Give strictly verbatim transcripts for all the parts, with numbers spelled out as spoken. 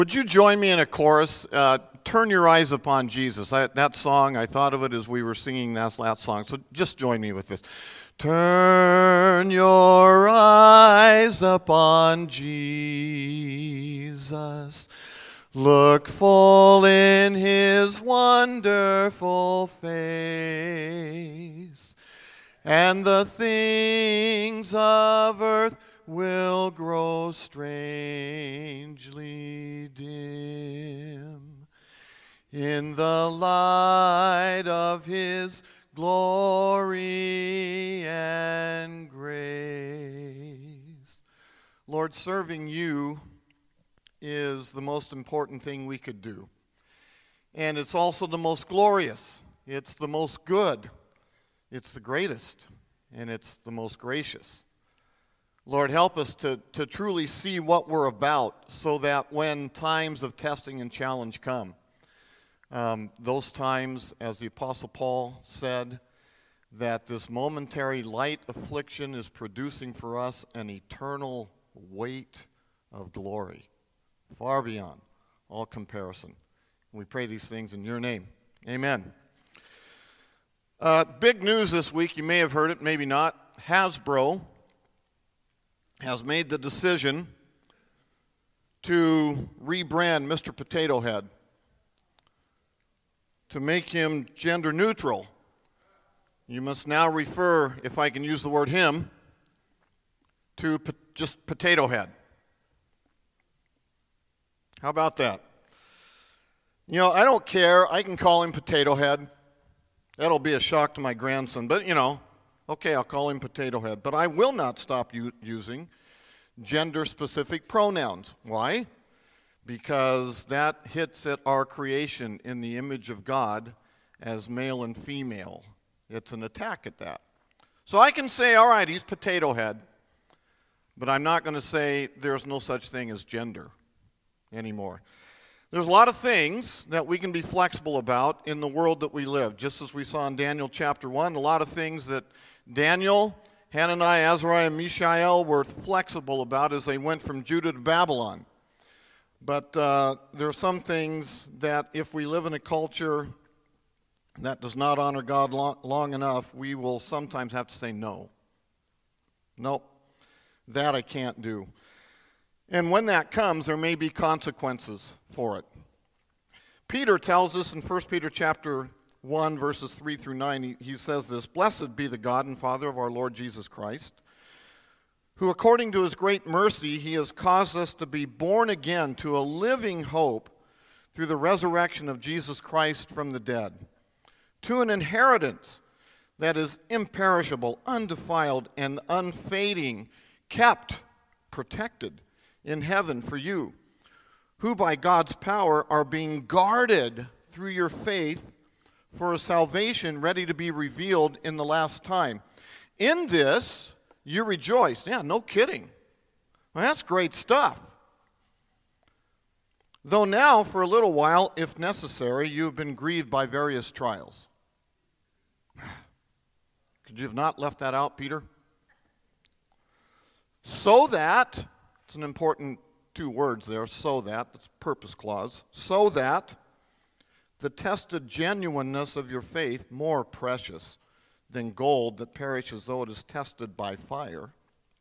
Would you join me in a chorus? Uh, Turn your eyes upon Jesus. I, that song, I thought of it as we were singing that last song. So just join me with this. Turn your eyes upon Jesus. Look full in his wonderful face, and the things of earth will grow strangely dim in the light of his glory and grace. Lord, serving you is the most important thing we could do. And it's also the most glorious. It's the most good. It's the greatest. And it's the most gracious. Lord, help us to, to truly see what we're about so that when times of testing and challenge come, um, those times, as the Apostle Paul said, that this momentary light affliction is producing for us an eternal weight of glory, far beyond all comparison. We pray these things in your name. Amen. Uh, big news this week, you may have heard it, maybe not. Hasbro has made the decision to rebrand Mister Potato Head, to make him gender neutral. You must now refer, if I can use the word him, to po- just Potato Head. How about that? You know, I don't care. I can call him Potato Head. That'll be a shock to my grandson, but you know, okay, I'll call him Potato Head. But I will not stop u- using gender-specific pronouns. Why? Because that hits at our creation in the image of God as male and female. It's an attack at that. So I can say, all right, he's Potato Head, but I'm not going to say there's no such thing as gender anymore. There's a lot of things that we can be flexible about in the world that we live. Just as we saw in Daniel chapter one, a lot of things that Daniel, Hananiah, Azariah, and Mishael were flexible about as they went from Judah to Babylon. But uh, there are some things that if we live in a culture that does not honor God long, long enough, we will sometimes have to say no. Nope, that I can't do. And when that comes, there may be consequences for it. Peter tells us in First Peter chapter one, verses three through nine, he, he says this, "Blessed be the God and Father of our Lord Jesus Christ, who according to his great mercy, he has caused us to be born again to a living hope through the resurrection of Jesus Christ from the dead, to an inheritance that is imperishable, undefiled, and unfading, kept, protected in heaven for you, who by God's power are being guarded through your faith for a salvation ready to be revealed in the last time. In this you rejoice." Yeah, no kidding. Well, that's great stuff. "Though now, for a little while, if necessary, you have been grieved by various trials." Could you have not left that out, Peter? "So that," it's an important two words there, "so that," that's a purpose clause, "so that the tested genuineness of your faith, more precious than gold that perishes though it is tested by fire,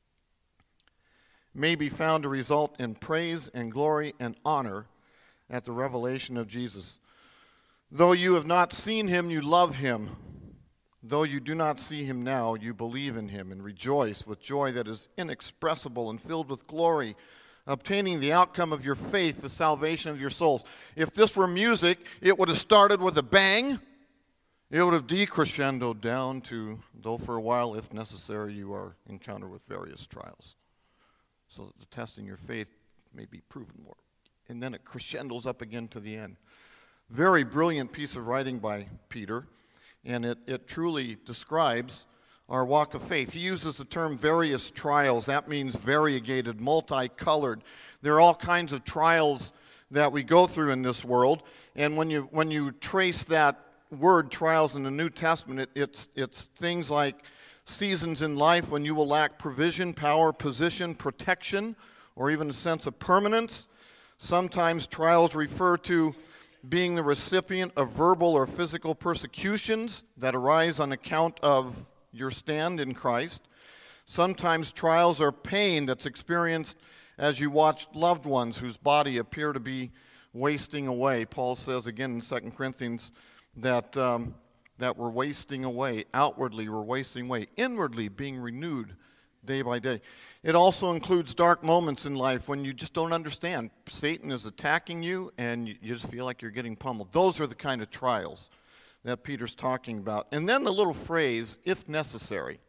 may be found to result in praise and glory and honor at the revelation of Jesus. Though you have not seen him, you love him. Though you do not see him now, you believe in him and rejoice with joy that is inexpressible and filled with glory, obtaining the outcome of your faith, the salvation of your souls." If this were music, it would have started with a bang. It would have decrescendoed down to, "though for a while, if necessary, you are encountered with various trials, so that the testing your faith may be proven more." And then it crescendos up again to the end. Very brilliant piece of writing by Peter, and it, it truly describes our walk of faith. He uses the term various trials. That means variegated, multicolored. There are all kinds of trials that we go through in this world, and when you when you trace that word trials in the New Testament, it, it's it's things like seasons in life when you will lack provision, power, position, protection, or even a sense of permanence. Sometimes trials refer to being the recipient of verbal or physical persecutions that arise on account of your stand in Christ. Sometimes trials are pain that's experienced as you watch loved ones whose body appear to be wasting away. Paul says again in Second Corinthians that, um, that we're wasting away. Outwardly, we're wasting away. Inwardly, being renewed day by day. It also includes dark moments in life when you just don't understand. Satan is attacking you and you just feel like you're getting pummeled. Those are the kind of trials that Peter's talking about. And then the little phrase, if necessary.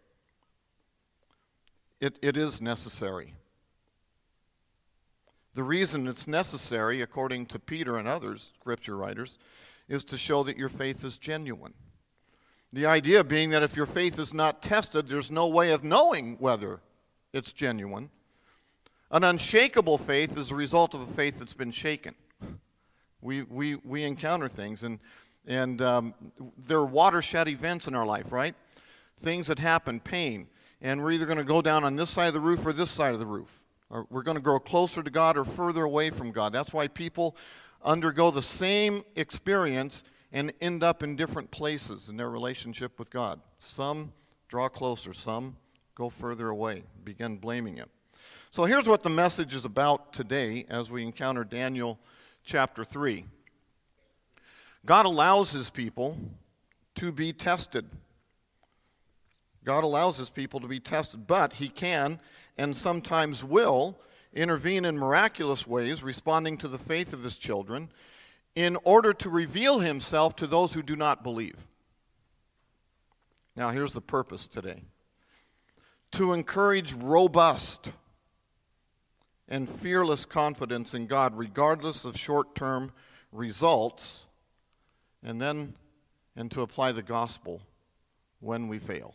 It, it is necessary. The reason it's necessary, according to Peter and others, scripture writers, is to show that your faith is genuine. The idea being that if your faith is not tested, there's no way of knowing whether it's genuine. An unshakable faith is a result of a faith that's been shaken. We, we, we encounter things, and, and um, there are watershed events in our life, right? Things that happen, pain, and we're either going to go down on this side of the roof or this side of the roof. Or we're going to grow closer to God or further away from God. That's why people undergo the same experience and end up in different places in their relationship with God. Some draw closer, some go further away, begin blaming Him. So here's what the message is about today as we encounter Daniel chapter three. God allows His people to be tested. God allows His people to be tested, but He can and sometimes will intervene in miraculous ways, responding to the faith of His children, in order to reveal Himself to those who do not believe. Now, here's the purpose today. To encourage robust and fearless confidence in God, regardless of short-term results, and then, and to apply the gospel when we fail.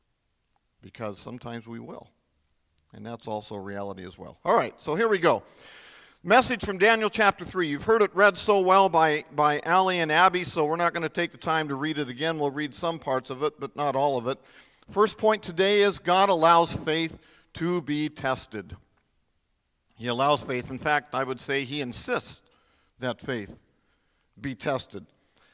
Because sometimes we will. And that's also a reality as well. All right, so here we go. Message from Daniel chapter three. You've heard it read so well by, by Allie and Abby, so we're not going to take the time to read it again. We'll read some parts of it, but not all of it. First point today is God allows faith to be tested. He allows faith. In fact, I would say He insists that faith be tested.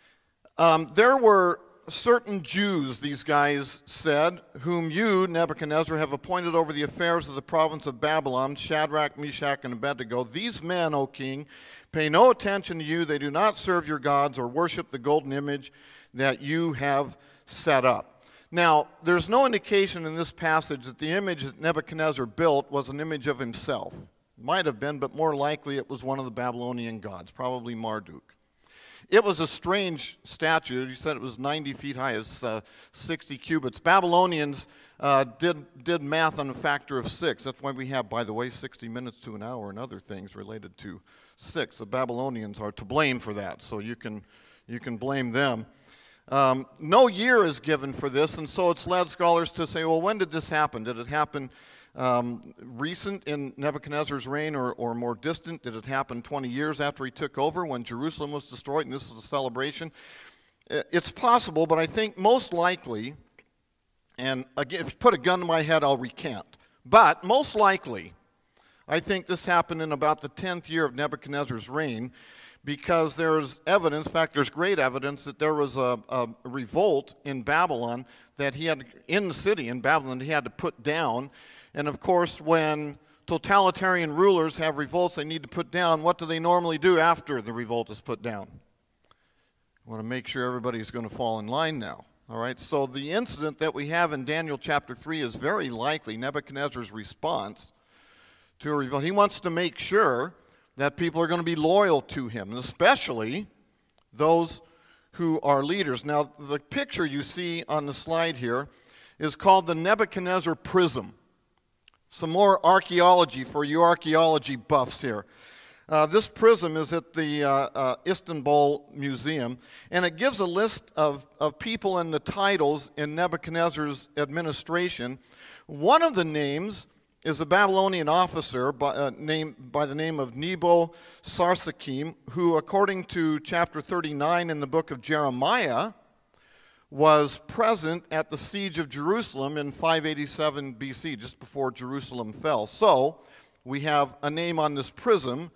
Um, there were certain Jews, these guys said, whom you, Nebuchadnezzar, have appointed over the affairs of the province of Babylon, Shadrach, Meshach, and Abednego. These men, O king, pay no attention to you. They do not serve your gods or worship the golden image that you have set up. Now, there's no indication in this passage that the image that Nebuchadnezzar built was an image of himself. Might have been, but more likely it was one of the Babylonian gods, probably Marduk. It was a strange statue. He said it was ninety feet high. It's uh, sixty cubits. Babylonians uh, did, did math on a factor of six. That's why we have, by the way, sixty minutes to an hour and other things related to six. The Babylonians are to blame for that, so you can, you can blame them. Um, no year is given for this, and so it's led scholars to say, well, when did this happen? Did it happen um, recent in Nebuchadnezzar's reign or, or more distant? Did it happen twenty years after he took over when Jerusalem was destroyed and this is a celebration? It's possible, but I think most likely, and again, if you put a gun to my head, I'll recant. But most likely, I think this happened in about the tenth year of Nebuchadnezzar's reign, because there's evidence, in fact, there's great evidence that there was a, a revolt in Babylon that he had, in the city, in Babylon, he had to put down. And of course, when totalitarian rulers have revolts they need to put down, what do they normally do after the revolt is put down? I want to make sure everybody's going to fall in line now. All right, so the incident that we have in Daniel chapter three is very likely Nebuchadnezzar's response to a revolt. He wants to make sure that people are going to be loyal to him, and especially those who are leaders. Now, the picture you see on the slide here is called the Nebuchadnezzar Prism. Some more archaeology for you archaeology buffs here. Uh, this prism is at the uh, uh, Istanbul Museum, and it gives a list of, of people and the titles in Nebuchadnezzar's administration. One of the names is a Babylonian officer by, uh, named, by the name of Nebo Sarsakim, who, according to chapter thirty-nine in the book of Jeremiah, was present at the siege of Jerusalem in five eighty-seven B C, just before Jerusalem fell. So, we have a name on this prism,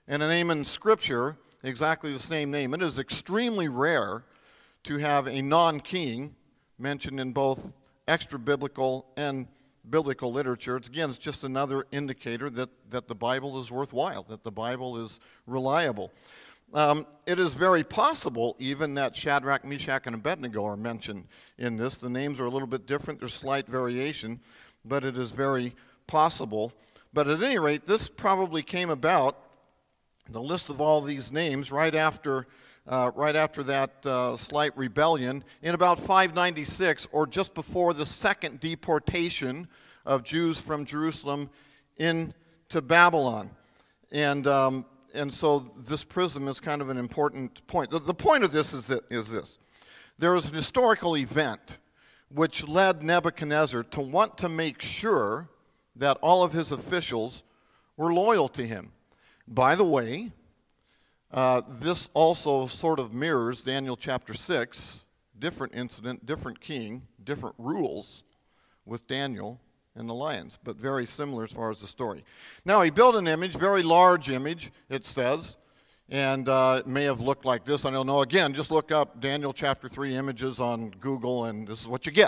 and a name in Scripture, exactly the same name. It is extremely rare to have a non-king mentioned in both extra-biblical and biblical literature. It's, again, it's just another indicator that, that the Bible is worthwhile, that the Bible is reliable. Um, it is very possible even that Shadrach, Meshach, and Abednego are mentioned in this. The names are a little bit different. There's slight variation, but it is very possible. But at any rate, this probably came about, the list of all these names, right after, uh, right after that uh, slight rebellion in about five ninety-six, or just before the second deportation of Jews from Jerusalem into Babylon. And... Um, And so this prism is kind of an important point. The, the point of this is, that, is this. There was an historical event which led Nebuchadnezzar to want to make sure that all of his officials were loyal to him. By the way, uh, this also sort of mirrors Daniel chapter six, different incident, different king, different rules with Daniel and the lions, but very similar as far as the story. Now, he built an image, very large image, it says, and uh, it may have looked like this. I don't know. Again, just look up Daniel chapter three images on Google, and this is what you get.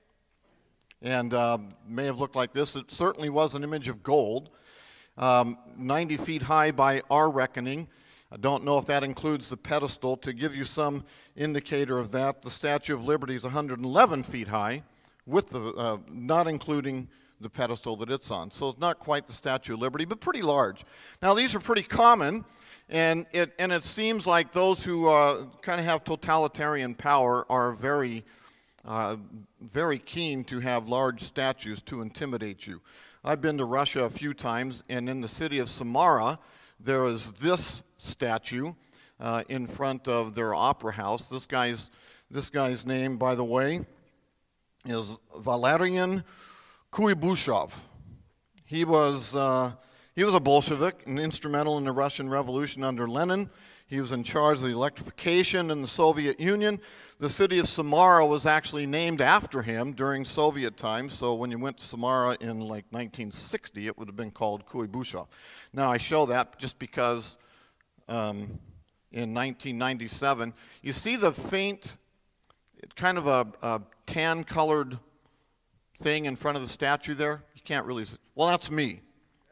And uh, may have looked like this. It certainly was an image of gold, um, ninety feet high by our reckoning. I don't know if that includes the pedestal. To give you some indicator of that, the Statue of Liberty is one hundred eleven feet high, with the, uh, not including the pedestal that it's on. So it's not quite the Statue of Liberty, but pretty large. Now, these are pretty common, and it, and it seems like those who uh, kind of have totalitarian power are very, uh, very keen to have large statues to intimidate you. I've been to Russia a few times, and in the city of Samara, there is this statue uh, in front of their opera house. This guy's, this guy's name, by the way, is Valerian Kuibushov. He was, uh, he was a Bolshevik and instrumental in the Russian Revolution under Lenin. He was in charge of the electrification in the Soviet Union. The city of Samara was actually named after him during Soviet times, so when you went to Samara in like nineteen sixty, it would have been called Kuibushov. Now, I show that just because um, in nineteen ninety-seven, you see the faint, kind of a, a tan-colored thing in front of the statue there? You can't really see. Well, that's me.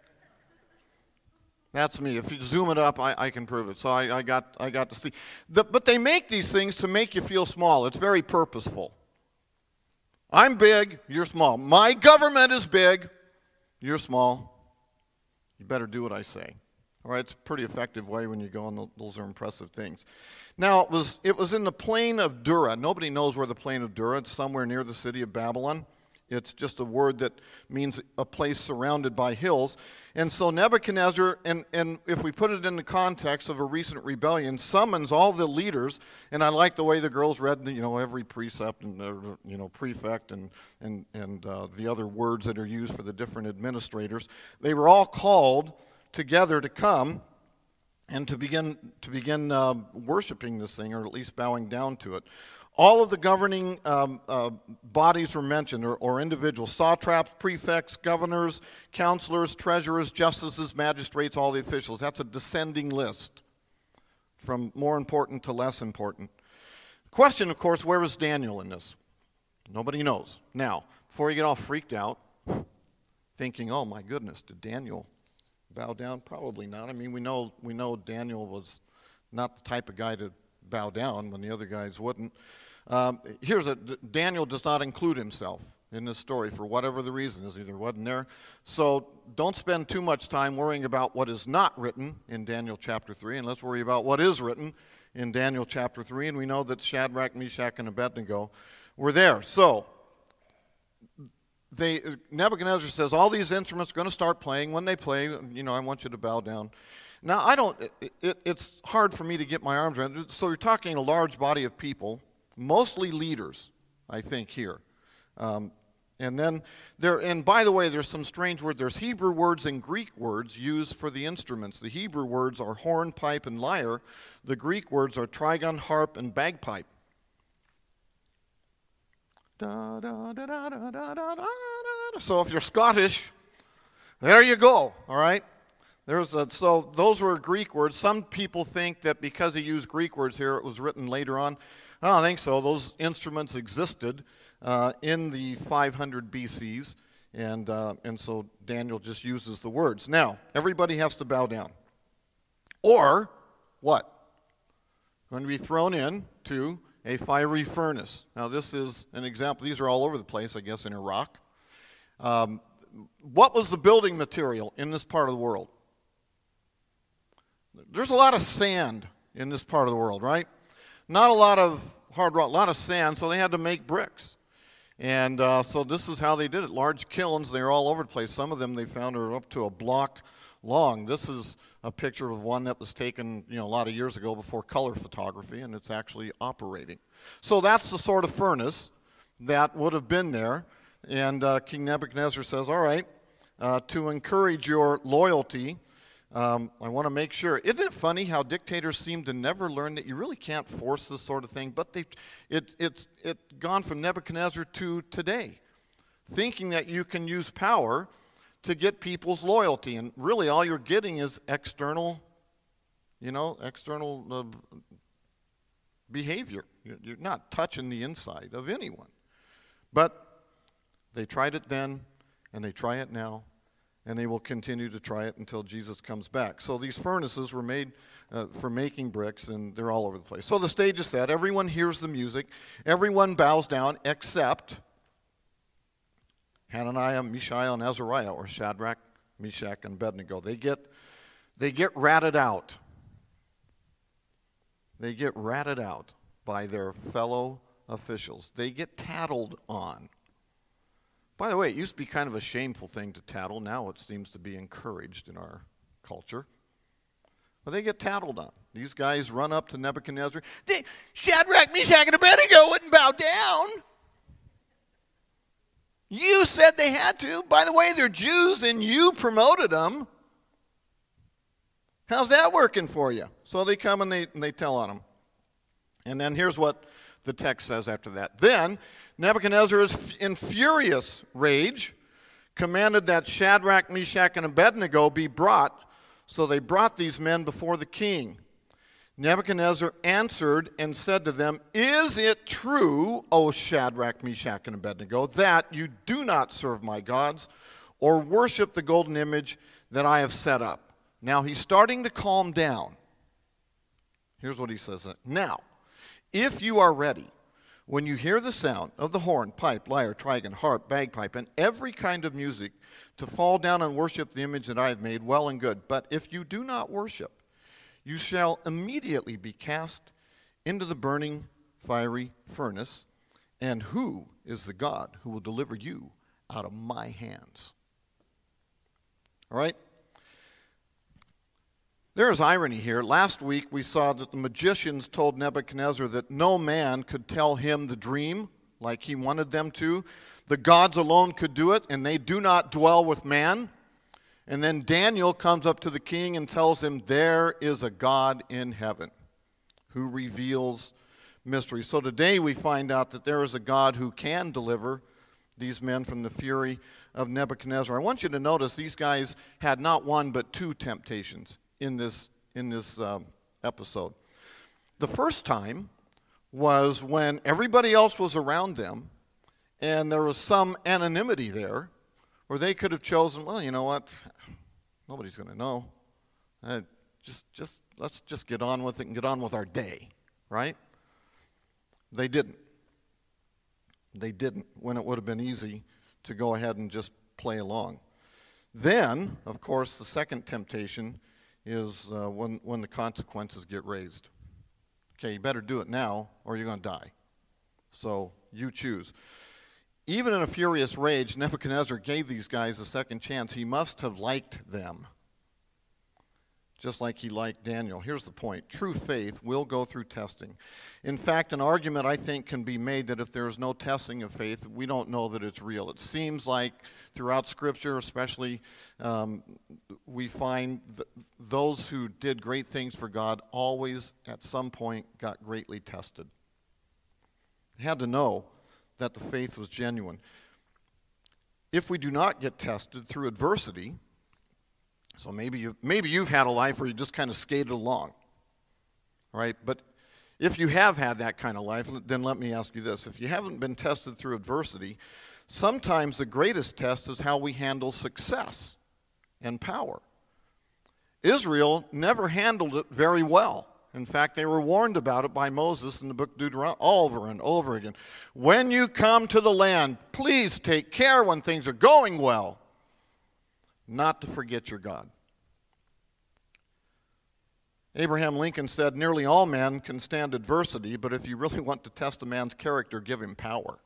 That's me. If you zoom it up, I, I can prove it. So I, I, got, I got to see. The, but they make these things to make you feel small. It's very purposeful. I'm big, you're small. My government is big, you're small. You better do what I say. All right, it's a pretty effective way when you go, and those are impressive things. Now, it was, it was in the plain of Dura. Nobody knows where the plain of Dura is. It's somewhere near the city of Babylon. It's just a word that means a place surrounded by hills. And so Nebuchadnezzar, and, and if we put it in the context of a recent rebellion, summons all the leaders, and I like the way the girls read, you know, every precept and, uh, you know, prefect and, and, and uh, the other words that are used for the different administrators. They were all called together to come and to begin to begin uh, worshiping this thing, or at least bowing down to it. All of the governing um, uh, bodies were mentioned, or, or individuals: satraps, prefects, governors, counselors, treasurers, justices, magistrates, all the officials. That's a descending list from more important to less important. Question, of course, where was Daniel in this? Nobody knows. Now, before you get all freaked out, thinking, oh my goodness, did Daniel bow down? Probably not. I mean, we know we know Daniel was not the type of guy to bow down when the other guys wouldn't. Um, here's a Daniel does not include himself in this story for whatever the reason is. Either wasn't there. So don't spend too much time worrying about what is not written in Daniel chapter three, and let's worry about what is written in Daniel chapter three. And we know that Shadrach, Meshach, and Abednego were there. So They, Nebuchadnezzar says, all these instruments are going to start playing. When they play, you know, I want you to bow down. Now, I don't, it, it, it's hard for me to get my arms around it. So you're talking a large body of people, mostly leaders, I think, here. Um, and then there, and by the way, there's some strange words. There's Hebrew words and Greek words used for the instruments. The Hebrew words are horn, pipe, and lyre. The Greek words are trigon, harp, and bagpipe. Da, da, da, da, da, da, da, da. So if you're Scottish, there you go, all right? There's a, so those were Greek words. Some people think that because he used Greek words here, it was written later on. I don't think so. Those instruments existed uh, in the five hundred B Cs, and, uh, and so Daniel just uses the words. Now, everybody has to bow down. Or what? Going to be thrown in to a fiery furnace. Now, this is an example. These are all over the place, I guess, in Iraq. Um, what was the building material in this part of the world? There's a lot of sand in this part of the world, right? Not a lot of hard rock, a lot of sand, so they had to make bricks. And uh, so this is how they did it. Large kilns, they're all over the place. Some of them they found are up to a block long. This is a picture of one that was taken, you know, a lot of years ago before color photography, and it's actually operating. So that's the sort of furnace that would have been there. And uh, King Nebuchadnezzar says, all right, uh, to encourage your loyalty, Um, I want to make sure. Isn't it funny how dictators seem to never learn that you really can't force this sort of thing? But they've, it, it's it gone from Nebuchadnezzar to today, thinking that you can use power to get people's loyalty. And really all you're getting is external, you know, external uh, behavior. You're not touching the inside of anyone. But they tried it then, and they try it now. And they will continue to try it until Jesus comes back. So these furnaces were made uh, for making bricks, and they're all over the place. So the stage is set. Everyone hears the music. Everyone bows down except Hananiah, Mishael, and Azariah, or Shadrach, Meshach, and Abednego. They get, they get ratted out. They get ratted out by their fellow officials. They get tattled on. By the way, it used to be kind of a shameful thing to tattle. Now it seems to be encouraged in our culture. But they get tattled on. These guys run up to Nebuchadnezzar. They, Shadrach, Meshach, and Abednego wouldn't bow down. You said they had to. By the way, they're Jews and you promoted them. How's that working for you? So they come and they, and they tell on them. And then here's what the text says after that. Then Nebuchadnezzar, is in furious rage, commanded that Shadrach, Meshach, and Abednego be brought. So they brought these men before the king. Nebuchadnezzar answered and said to them, "Is it true, O Shadrach, Meshach, and Abednego, that you do not serve my gods or worship the golden image that I have set up?" Now he's starting to calm down. Here's what he says. Now, if you are ready, when you hear the sound of the horn, pipe, lyre, trigon, harp, bagpipe, and every kind of music, to fall down and worship the image that I have made, well and good. But if you do not worship, you shall immediately be cast into the burning fiery furnace. And who is the God who will deliver you out of my hands? All right? There's irony here. Last week we saw that the magicians told Nebuchadnezzar that no man could tell him the dream like he wanted them to. The gods alone could do it, and they do not dwell with man. And then Daniel comes up to the king and tells him there is a God in heaven who reveals mysteries. So today we find out that there is a God who can deliver these men from the fury of Nebuchadnezzar. I want you to notice these guys had not one but two temptations in this, in this um, episode. The first time was when everybody else was around them and there was some anonymity there where they could have chosen, well, you know what, nobody's going to know. Uh, just, just, let's just get on with it and get on with our day, right? They didn't. They didn't when it would have been easy to go ahead and just play along. Then, of course, the second temptation is uh, when, when the consequences get raised. Okay, you better do it now or you're going to die. So you choose. Even in a furious rage, Nebuchadnezzar gave these guys a second chance. He must have liked them, just like he liked Daniel. Here's the point. True faith will go through testing. In fact, an argument, I think, can be made that if there is no testing of faith, we don't know that it's real. It seems like throughout Scripture, especially, um, we find th- those who did great things for God always, at some point, got greatly tested. They had to know that the faith was genuine. If we do not get tested through adversity, So maybe, you, maybe you've had a life where you just kind of skated along, right? But if you have had that kind of life, then let me ask you this. If you haven't been tested through adversity, sometimes the greatest test is how we handle success and power. Israel never handled it very well. In fact, they were warned about it by Moses in the book of Deuteronomy over and over again. When you come to the land, please take care when things are going well, not to forget your God. Abraham Lincoln said, nearly all men can stand adversity, but if you really want to test a man's character, give him power.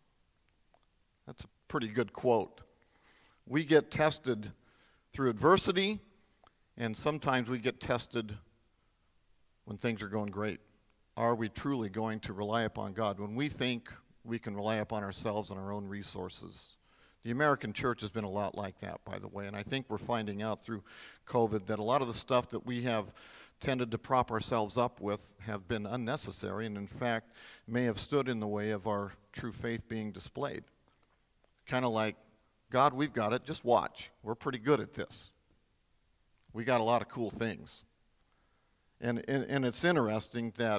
That's a pretty good quote. We get tested through adversity, and sometimes we get tested when things are going great. Are we truly going to rely upon God when we think we can rely upon ourselves and our own resources? The American church has been a lot like that, by the way, and I think we're finding out through COVID that a lot of the stuff that we have tended to prop ourselves up with have been unnecessary and, in fact, may have stood in the way of our true faith being displayed. Kind of like, God, we've got it, just watch. We're pretty good at this. We got a lot of cool things. And, and, and it's interesting that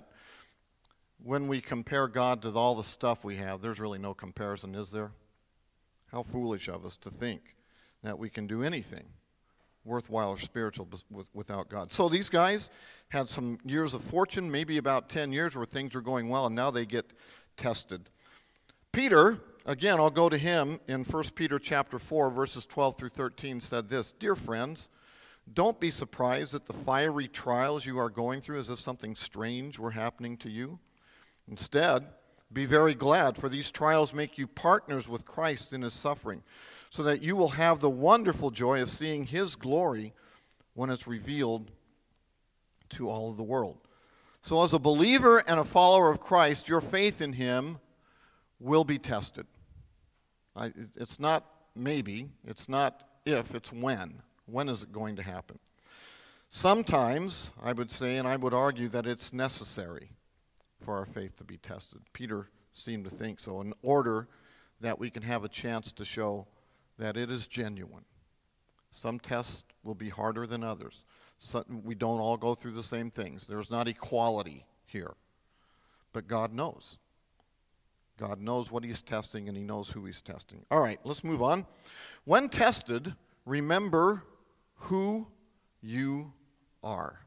when we compare God to all the stuff we have, there's really no comparison, is there? How foolish of us to think that we can do anything worthwhile or spiritual without God. So these guys had some years of fortune, maybe about ten years where things were going well, and now they get tested. Peter, again, I'll go to him in First Peter chapter four, verses twelve through thirteen, said this, "Dear friends, don't be surprised at the fiery trials you are going through as if something strange were happening to you. Instead, be very glad, for these trials make you partners with Christ in his suffering, so that you will have the wonderful joy of seeing his glory when it's revealed to all of the world." So as a believer and a follower of Christ, your faith in him will be tested. I, it's not maybe, it's not if, it's when. When is it going to happen? Sometimes, I would say, and I would argue that it's necessary for our faith to be tested. Peter seemed to think so, in order that we can have a chance to show that it is genuine. Some tests will be harder than others. So we don't all go through the same things. There's not equality here. But God knows. God knows what he's testing, and he knows who he's testing. All right, let's move on. When tested, remember who you are.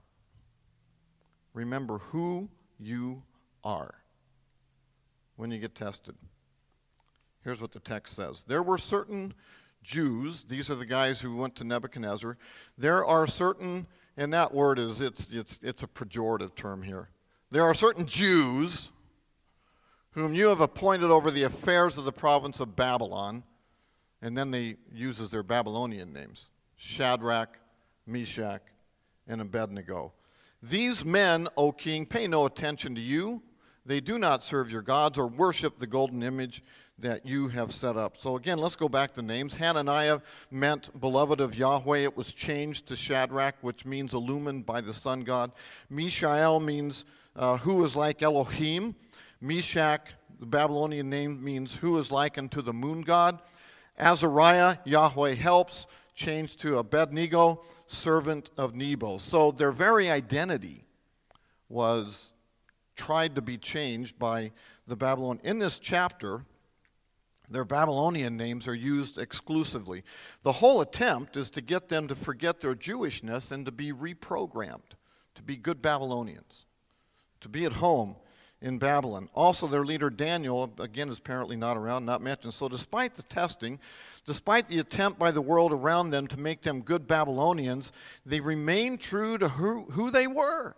Remember who you are when you get tested. Here's what the text says. There were certain Jews, these are the guys who went to Nebuchadnezzar. There are certain, and that word is, it's, it's, it's a pejorative term here. There are certain Jews whom you have appointed over the affairs of the province of Babylon, and then they uses their Babylonian names. Shadrach, Meshach, and Abednego. These men, O king, pay no attention to you. They do not serve your gods or worship the golden image that you have set up. So again, let's go back to names. Hananiah meant beloved of Yahweh. It was changed to Shadrach, which means illumined by the sun god. Mishael means uh, who is like Elohim. Meshach, the Babylonian name, means who is like unto the moon god. Azariah, Yahweh helps, changed to Abednego, servant of Nebo. So their very identity was tried to be changed by the Babylon. In this chapter, their Babylonian names are used exclusively. The whole attempt is to get them to forget their Jewishness and to be reprogrammed, to be good Babylonians, to be at home in Babylon. Also, their leader Daniel, again, is apparently not around, not mentioned. So despite the testing, despite the attempt by the world around them to make them good Babylonians, they remained true to who, who they were.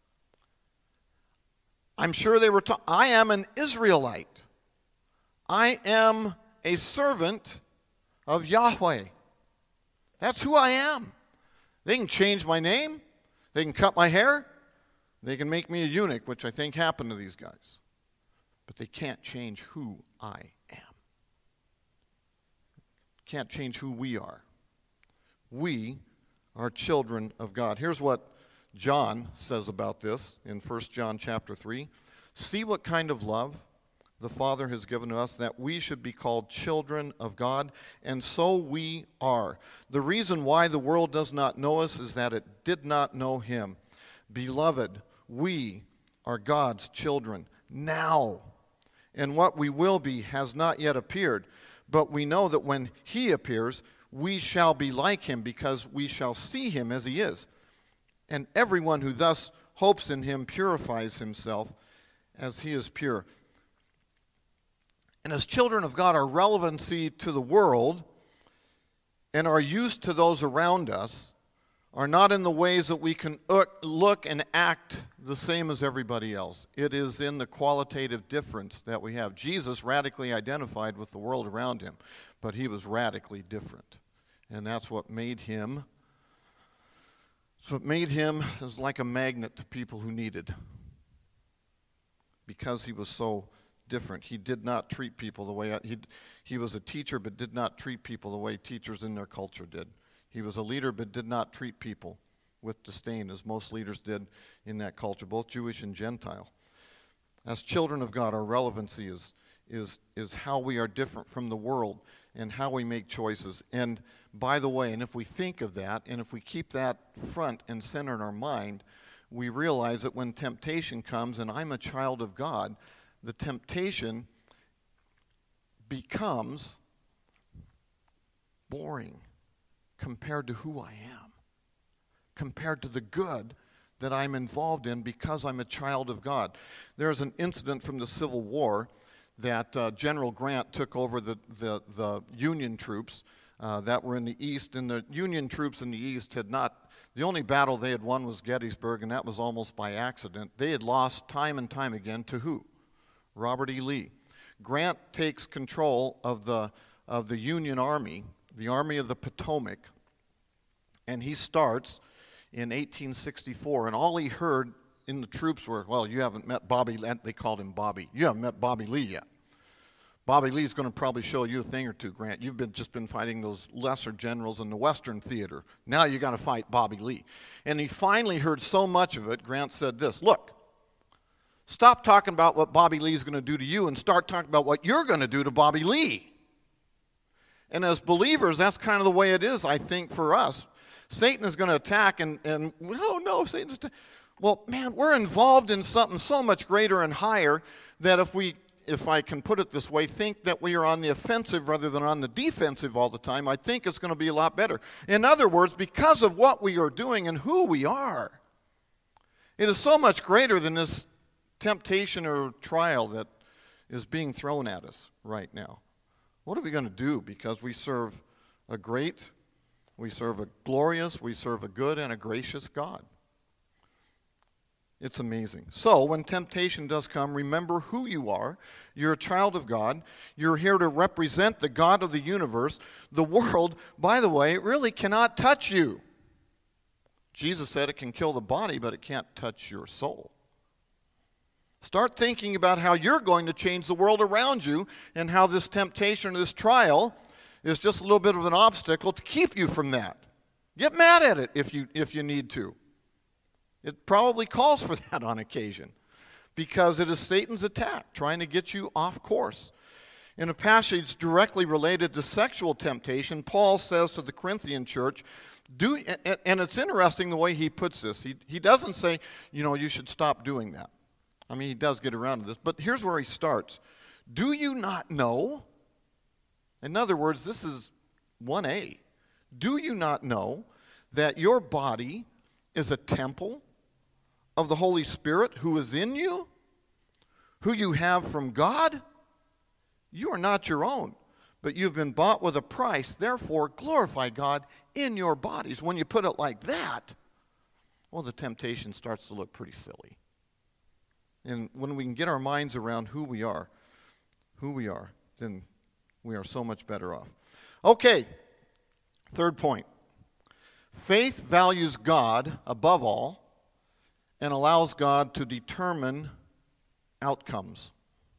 I'm sure they were taught, I am an Israelite. I am a servant of Yahweh. That's who I am. They can change my name. They can cut my hair. They can make me a eunuch, which I think happened to these guys. But they can't change who I am. Can't change who we are. We are children of God. Here's what John says about this in First John chapter three. See what kind of love the Father has given to us, that we should be called children of God, and so we are. The reason why the world does not know us is that it did not know him. Beloved, we are God's children now, and what we will be has not yet appeared. But we know that when he appears, we shall be like him, because we shall see him as he is. And everyone who thus hopes in him purifies himself as he is pure. And as children of God, our relevancy to the world and our use to those around us are not in the ways that we can look and act the same as everybody else. It is in the qualitative difference that we have. Jesus radically identified with the world around him, but he was radically different. And that's what made him, so it made him as like a magnet to people who needed, because he was so different. He did not treat people the way, he, he was a teacher, but did not treat people the way teachers in their culture did. He was a leader, but did not treat people with disdain, as most leaders did in that culture, both Jewish and Gentile. As children of God, our relevancy is, is, is how we are different from the world and how we make choices. And by the way, and if we think of that, and if we keep that front and center in our mind, we realize that when temptation comes, and I'm a child of God, the temptation becomes boring compared to who I am, compared to the good that I'm involved in because I'm a child of God. There's an incident from the Civil War that uh, General Grant took over the, the, the Union troops uh, that were in the East, and the Union troops in the East had not, the only battle they had won was Gettysburg, and that was almost by accident. They had lost time and time again to who? Robert E. Lee. Grant takes control of the, of the Union Army, the Army of the Potomac, and he starts in eighteen sixty-four, and all he heard in the troops were, well, you haven't met Bobby, they called him Bobby. You haven't met Bobby Lee yet. Bobby Lee's going to probably show you a thing or two, Grant. You've been just been fighting those lesser generals in the Western theater. Now you got to fight Bobby Lee. And he finally heard so much of it, Grant said this, look, stop talking about what Bobby Lee's going to do to you and start talking about what you're going to do to Bobby Lee. And as believers, that's kind of the way it is, I think, for us. Satan is going to attack, and, and oh no, Satan's attack. Well, man, we're involved in something so much greater and higher that if we, if I can put it this way, think that we are on the offensive rather than on the defensive all the time, I think it's going to be a lot better. In other words, because of what we are doing and who we are, it is so much greater than this temptation or trial that is being thrown at us right now. What are we going to do? Because we serve a great, we serve a glorious, we serve a good and a gracious God. It's amazing. So when temptation does come, remember who you are. You're a child of God. You're here to represent the God of the universe. The world, by the way, really cannot touch you. Jesus said it can kill the body, but it can't touch your soul. Start thinking about how you're going to change the world around you and how this temptation or this trial is just a little bit of an obstacle to keep you from that. Get mad at it if you, if you need to. It probably calls for that on occasion because it is Satan's attack trying to get you off course. In a passage directly related to sexual temptation, Paul says to the Corinthian church, do, and it's interesting the way he puts this. He, he doesn't say, you know, you should stop doing that. I mean, he does get around to this, but here's where he starts. Do you not know? In other words, this is one A. Do you not know that your body is a temple of the Holy Spirit who is in you, who you have from God? You are not your own, but you've been bought with a price. Therefore, glorify God in your bodies. When you put it like that, well, the temptation starts to look pretty silly. And when we can get our minds around who we are, who we are, then we are so much better off. Okay, third point. Faith values God above all and allows God to determine outcomes.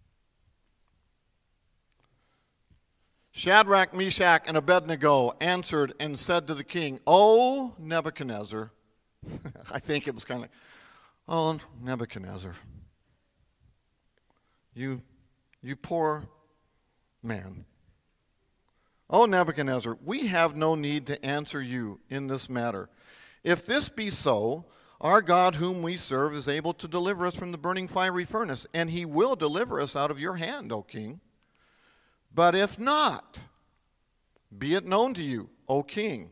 Shadrach, Meshach, and Abednego answered and said to the king, O Nebuchadnezzar, I think it was kind of like, oh, Nebuchadnezzar, you, You poor man. O Nebuchadnezzar, we have no need to answer you in this matter. If this be so, our God whom we serve is able to deliver us from the burning fiery furnace, and he will deliver us out of your hand, O king. But if not, be it known to you, O king,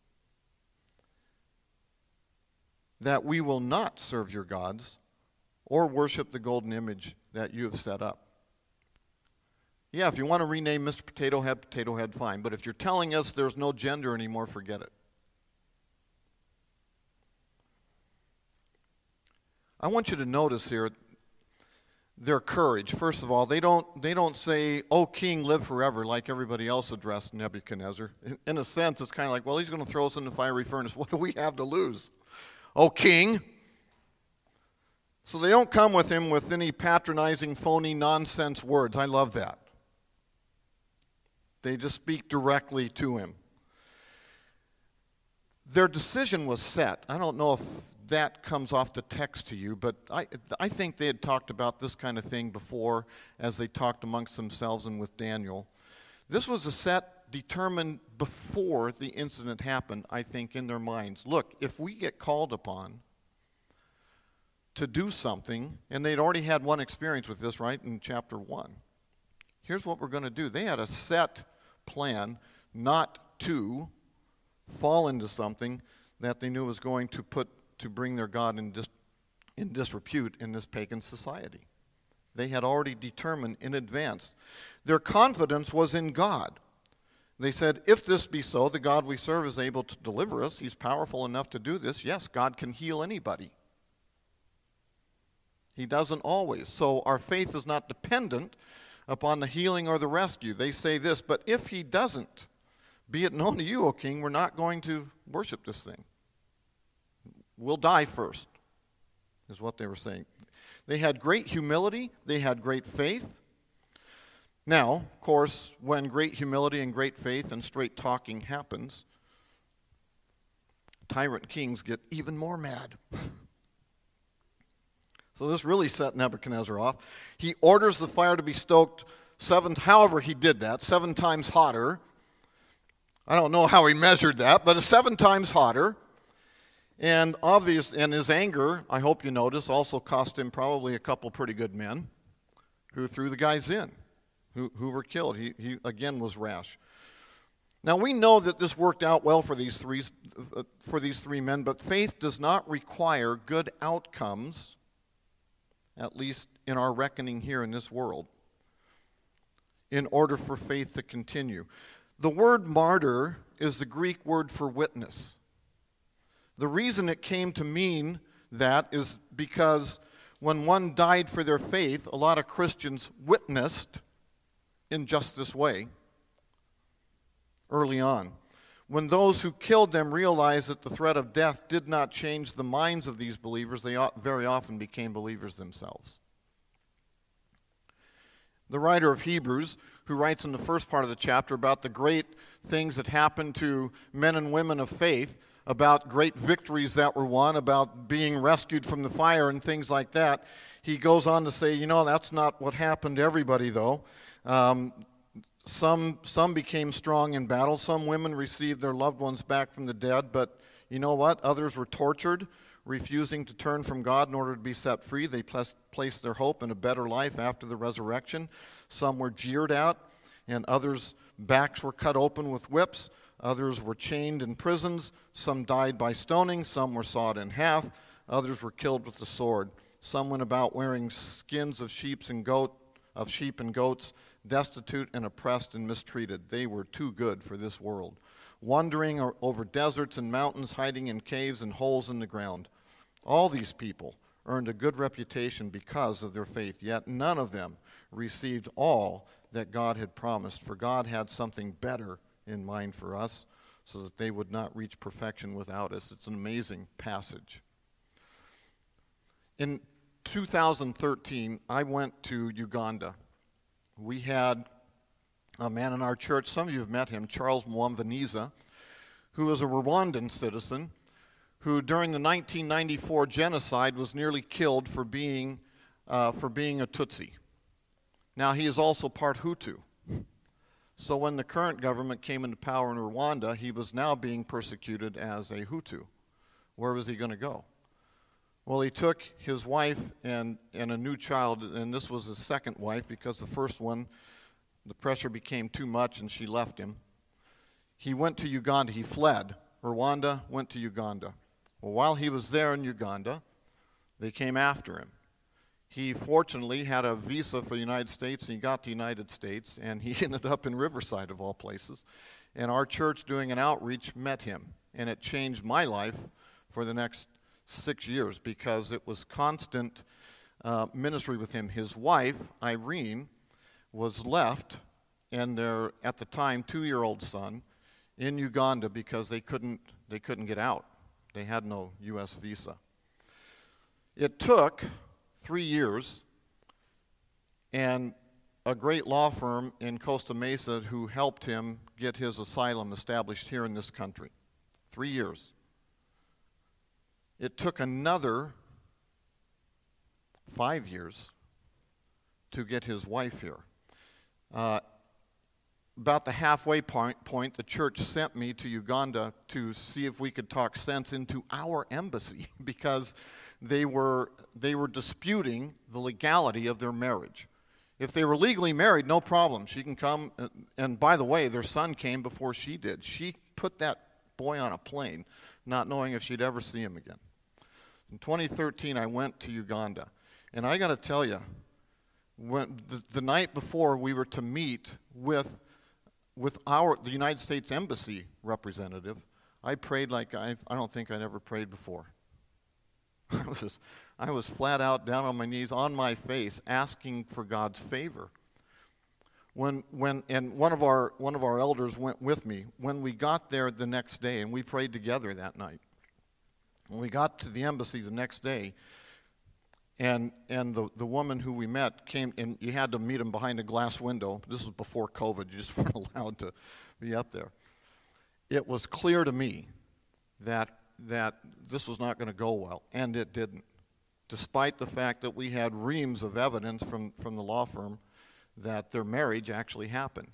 that we will not serve your gods or worship the golden image that you have set up. Yeah, if you want to rename Mister Potato Head, Potato Head, fine. But if you're telling us there's no gender anymore, forget it. I want you to notice here their courage. First of all, they don't, they don't say, "O king, live forever," like everybody else addressed Nebuchadnezzar. In, in a sense, it's kind of like, well, he's going to throw us in the fiery furnace. What do we have to lose? "O king." So they don't come with him with any patronizing, phony, nonsense words. I love that. They just speak directly to him. Their decision was set. I don't know if that comes off the text to you, but I, I think they had talked about this kind of thing before as they talked amongst themselves and with Daniel. This was a set determined before the incident happened, I think, in their minds. Look, if we get called upon to do something, and they'd already had one experience with this, right, in chapter one. Here's what we're going to do. They had a set plan not to fall into something that they knew was going to put to bring their God in, dis, in disrepute in this pagan society. They had already determined in advance. Their confidence was in God. They said, if this be so, the God we serve is able to deliver us. He's powerful enough to do this. Yes, God can heal anybody. He doesn't always. So our faith is not dependent upon the healing or the rescue. They say this, but if he doesn't, be it known to you, O king, we're not going to worship this thing. We'll die first, is what they were saying. They had great humility. They had great faith. Now, of course, when great humility and great faith and straight talking happens, tyrant kings get even more mad. So this really set Nebuchadnezzar off. He orders the fire to be stoked seven, however he did that, seven times hotter. I don't know how he measured that, but it's seven times hotter. And obvious, and his anger, I hope you notice, also cost him probably a couple pretty good men who threw the guys in, who, who were killed. He, he, again, was rash. Now, we know that this worked out well for these, three, for these three men, but faith does not require good outcomes, at least in our reckoning here in this world, in order for faith to continue. The word martyr is the Greek word for witness. The reason it came to mean that is because when one died for their faith, a lot of Christians witnessed in just this way early on. When those who killed them realized that the threat of death did not change the minds of these believers, they very often became believers themselves. The writer of Hebrews, who writes in the first part of the chapter about the great things that happened to men and women of faith, about great victories that were won, about being rescued from the fire and things like that, he goes on to say, you know, that's not what happened to everybody, though. Um, some, some became strong in battle. Some women received their loved ones back from the dead, but you know what? Others were tortured, refusing to turn from God in order to be set free. They placed their hope in a better life after the resurrection. Some were jeered at, and others' backs were cut open with whips. Others were chained in prisons. Some died by stoning. Some were sawed in half. Others were killed with the sword. Some went about wearing skins of sheep and goat, of sheep and goats, destitute and oppressed and mistreated. They were too good for this world, wandering over deserts and mountains, hiding in caves and holes in the ground. All these people earned a good reputation because of their faith, yet none of them received all that God had promised, for God had something better in mind for us, so that they would not reach perfection without us. It's an amazing passage. In two thousand thirteen, I went to Uganda. We had a man in our church, some of you have met him, Charles Mwamvaniza, who was a Rwandan citizen, who during the nineteen ninety-four genocide was nearly killed for being, uh, for being a Tutsi. Now, he is also part Hutu. So when the current government came into power in Rwanda, he was now being persecuted as a Hutu. Where was he going to go? Well, he took his wife and, and a new child, and this was his second wife because the first one, the pressure became too much and she left him. He went to Uganda. He fled. Rwanda went to Uganda. Well, while he was there in Uganda, they came after him. He fortunately had a visa for the United States, and he got to the United States, and he ended up in Riverside, of all places. And our church, doing an outreach, met him, and it changed my life for the next six years because it was constant uh, ministry with him. His wife, Irene, was left, and their, at the time, two-year-old son in Uganda because they couldn't, they couldn't get out. They had no U S visa. It took three years, and a great law firm in Costa Mesa who helped him get his asylum established here in this country. Three years. It took another five years to get his wife here. Uh, about the halfway point, point, the church sent me to Uganda to see if we could talk sense into our embassy because they were, they were disputing the legality of their marriage. If they were legally married, no problem. She can come, and, and by the way, their son came before she did. She put that boy on a plane, not knowing if she'd ever see him again. In twenty thirteen, I went to Uganda, and I got to tell you, when the, the night before we were to meet with with our the United States Embassy representative, I prayed like I, I don't think I'd ever prayed before. I was, I was flat out down on my knees, on my face, asking for God's favor. When, when, and one of our, one of our elders went with me. When we got there the next day, and we prayed together that night, when we got to the embassy the next day, and, and the, the woman who we met came, and you had to meet him behind a glass window. This was before COVID. You just weren't allowed to be up there. It was clear to me that that this was not going to go well, and it didn't, despite the fact that we had reams of evidence from, from the law firm that their marriage actually happened.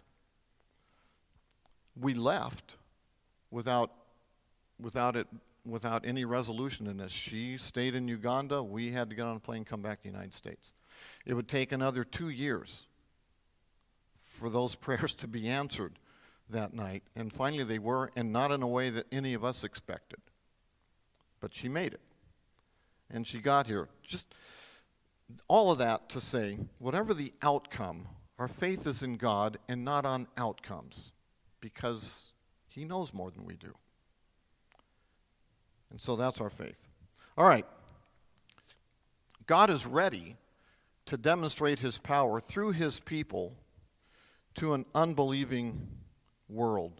We left without, without, it, without any resolution in this. She stayed in Uganda. We had to get on a plane and come back to the United States. It would take another two years for those prayers to be answered that night, and finally they were, and not in a way that any of us expected. But she made it, and she got here. Just all of that to say, whatever the outcome, our faith is in God and not on outcomes, because He knows more than we do. And so that's our faith. All right. God is ready to demonstrate His power through His people to an unbelieving world.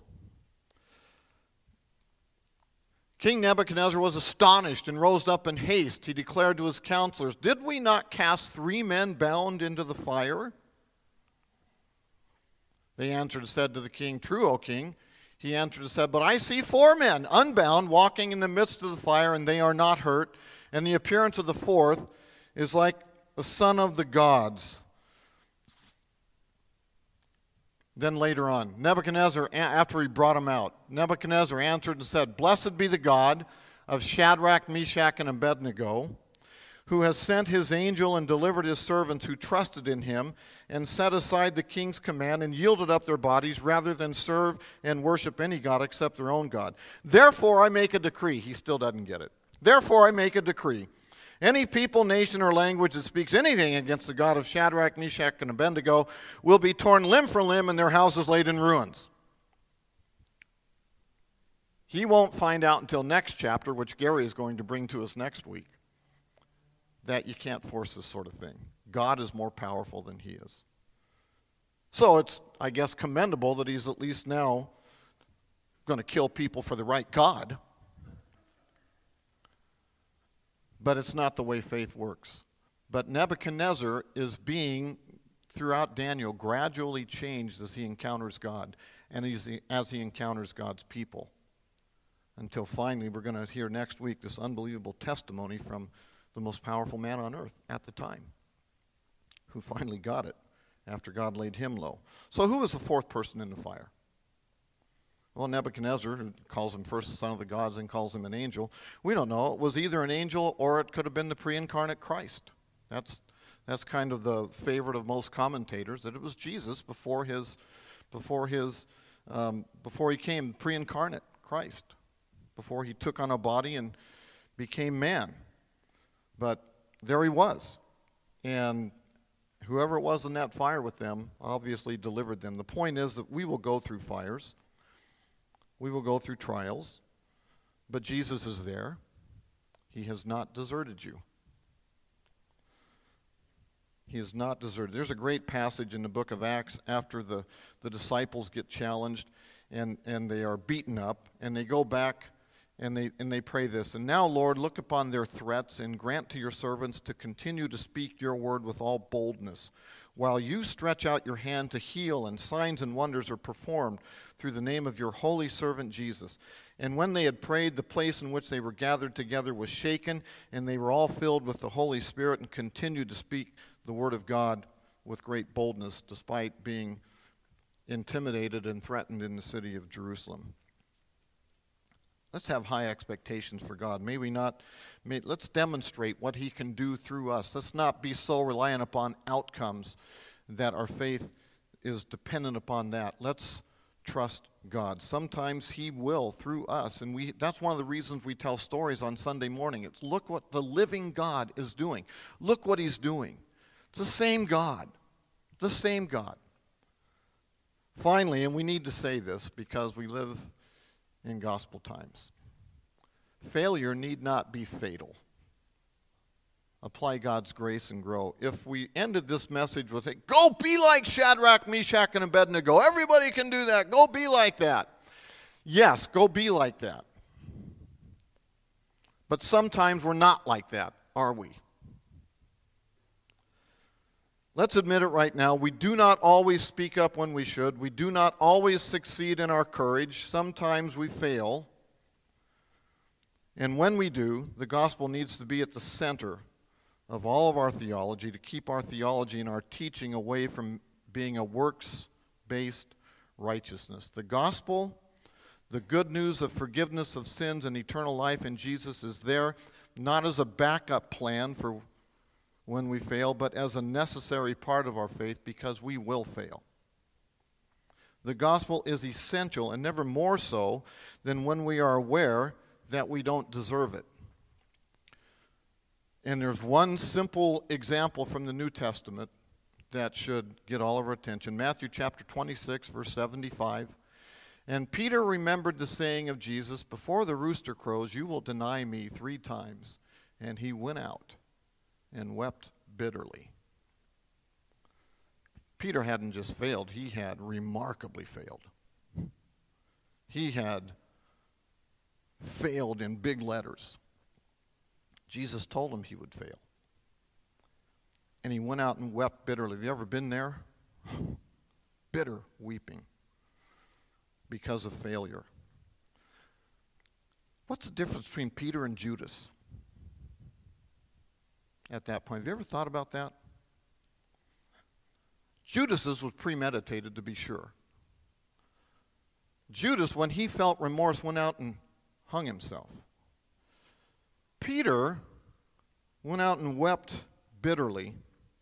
King Nebuchadnezzar was astonished and rose up in haste. He declared to his counselors, "Did we not cast three men bound into the fire?" They answered and said to the king, "True, O king." He answered and said, "But I see four men unbound walking in the midst of the fire, and they are not hurt. And the appearance of the fourth is like the son of the gods." Then later on, Nebuchadnezzar, after he brought him out, Nebuchadnezzar answered and said, "Blessed be the God of Shadrach, Meshach, and Abednego, who has sent his angel and delivered his servants who trusted in him and set aside the king's command and yielded up their bodies rather than serve and worship any god except their own God. Therefore I make a decree." He still doesn't get it. "Therefore I make a decree. Any people, nation, or language that speaks anything against the God of Shadrach, Meshach, and Abednego will be torn limb from limb and their houses laid in ruins." He won't find out until next chapter, which Gary is going to bring to us next week, that you can't force this sort of thing. God is more powerful than he is. So it's, I guess, commendable that he's at least now going to kill people for the right God. But it's not the way faith works. But Nebuchadnezzar is being, throughout Daniel, gradually changed as he encounters God and he's, as he encounters God's people. Until finally, we're going to hear next week this unbelievable testimony from the most powerful man on earth at the time, who finally got it after God laid him low. So who was the fourth person in the fire? Well, Nebuchadnezzar, who calls him first the son of the gods and calls him an angel, we don't know. It was either an angel or it could have been the pre-incarnate Christ. That's that's kind of the favorite of most commentators, that it was Jesus before his before his um, before he came, pre-incarnate Christ, before he took on a body and became man. But there he was, and whoever it was in that fire with them obviously delivered them. The point is that we will go through fires. We will go through trials, but Jesus is there. He has not deserted you. He has not deserted. There's a great passage in the book of Acts after the, the disciples get challenged and, and they are beaten up, and they go back and they, and they pray this. And now, Lord, look upon their threats and grant to your servants to continue to speak your word with all boldness, while you stretch out your hand to heal, and signs and wonders are performed through the name of your holy servant Jesus. And when they had prayed, the place in which they were gathered together was shaken, and they were all filled with the Holy Spirit and continued to speak the word of God with great boldness, despite being intimidated and threatened in the city of Jerusalem. Let's have high expectations for God. May we not, may, let's demonstrate what he can do through us. Let's not be so reliant upon outcomes that our faith is dependent upon that. Let's trust God. Sometimes he will through us, and we that's one of the reasons we tell stories on Sunday morning. It's look what the living God is doing. Look what he's doing. It's the same God. The same God. Finally, and we need to say this because we live in gospel times, failure need not be fatal. Apply God's grace and grow. If we ended this message with it, go be like Shadrach, Meshach, and Abednego. Everybody can do that. Go be like that. Yes, go be like that. But sometimes we're not like that, are we? Let's admit it right now. We do not always speak up when we should. We do not always succeed in our courage. Sometimes we fail. And when we do, the gospel needs to be at the center of all of our theology, to keep our theology and our teaching away from being a works-based righteousness. The gospel, the good news of forgiveness of sins and eternal life in Jesus, is there not as a backup plan for when we fail, but as a necessary part of our faith, because we will fail. The gospel is essential, and never more so than when we are aware that we don't deserve it. And there's one simple example from the New Testament that should get all of our attention. Matthew chapter twenty-six, verse seventy-five. And Peter remembered the saying of Jesus, before the rooster crows, you will deny me three times. And he went out and wept bitterly. Peter hadn't just failed, he had remarkably failed. He had failed in big letters. Jesus told him he would fail. And he went out and wept bitterly. Have you ever been there? Bitter weeping because of failure. What's the difference between Peter and Judas at that point? Have you ever thought about that? Judas's was premeditated, to be sure. Judas, when he felt remorse, went out and hung himself. Peter went out and wept bitterly.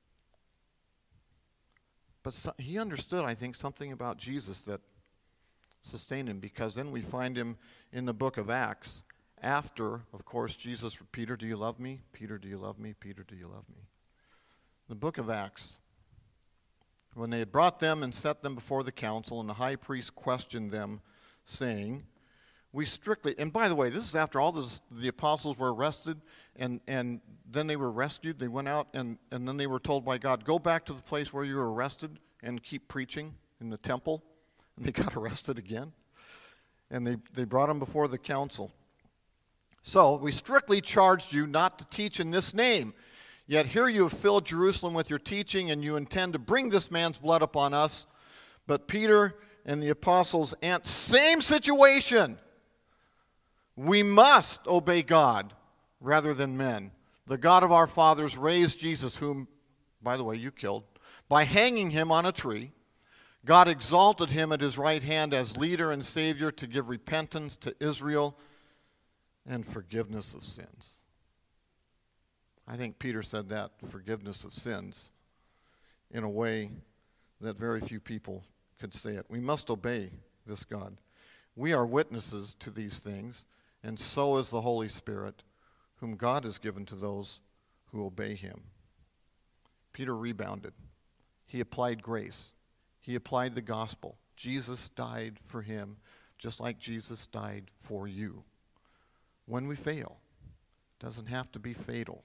But so, he understood, I think, something about Jesus that sustained him, because then we find him in the book of Acts. After, of course, Jesus, Peter, do you love me? Peter, do you love me? Peter, do you love me? The book of Acts, when they had brought them and set them before the council, and the high priest questioned them, saying, we strictly, and by the way, this is after all this, the apostles were arrested, and, and then they were rescued. They went out, and, and then they were told by God, go back to the place where you were arrested and keep preaching in the temple. And they got arrested again. And they, they brought them before the council. So, we strictly charged you not to teach in this name. Yet here you have filled Jerusalem with your teaching, and you intend to bring this man's blood upon us. But Peter and the apostles, and same situation. We must obey God rather than men. The God of our fathers raised Jesus, whom, by the way, you killed, By hanging him on a tree, God exalted him at his right hand as leader and Savior to give repentance to Israel and forgiveness of sins. I think Peter said that, forgiveness of sins, in a way that very few people could say it. We must obey this God. We are witnesses to these things, and so is the Holy Spirit, whom God has given to those who obey him. Peter rebounded. He applied grace. He applied the gospel. Jesus died for him, just like Jesus died for you. When we fail, it doesn't have to be fatal.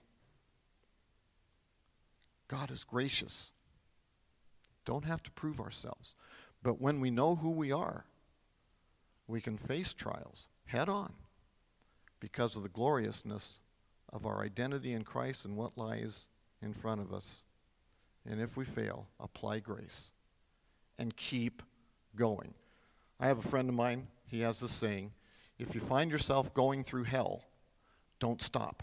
God is gracious. Don't have to prove ourselves. But when we know who we are, we can face trials head on because of the gloriousness of our identity in Christ and what lies in front of us. And if we fail, apply grace and keep going. I have a friend of mine, he has this saying, if you find yourself going through hell, don't stop.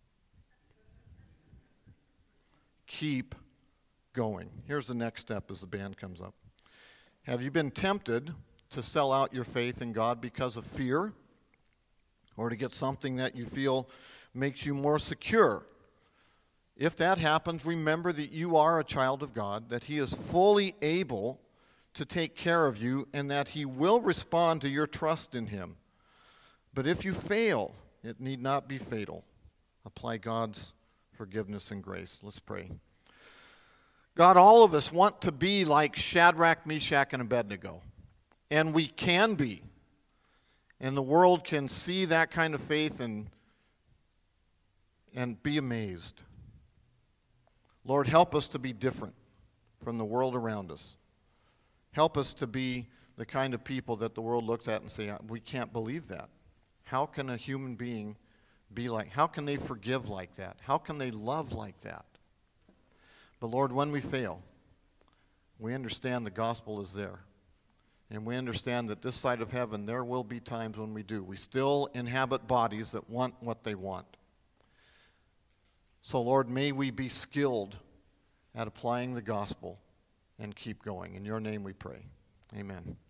Keep going. Here's the next step as the band comes up. Have you been tempted to sell out your faith in God because of fear or to get something that you feel makes you more secure? If that happens, remember that you are a child of God, that he is fully able to take care of you, and that he will respond to your trust in him. But if you fail, it need not be fatal. Apply God's forgiveness and grace. Let's pray. God, all of us want to be like Shadrach, Meshach, and Abednego. And we can be. And the world can see that kind of faith and, and be amazed. Lord, help us to be different from the world around us. Help us to be the kind of people that the world looks at and say, we can't believe that. How can a human being be like, how can they forgive like that? How can they love like that? But Lord, when we fail, we understand the gospel is there. And we understand that this side of heaven, there will be times when we do. We still inhabit bodies that want what they want. So Lord, may we be skilled at applying the gospel and keep going. In your name we pray. Amen.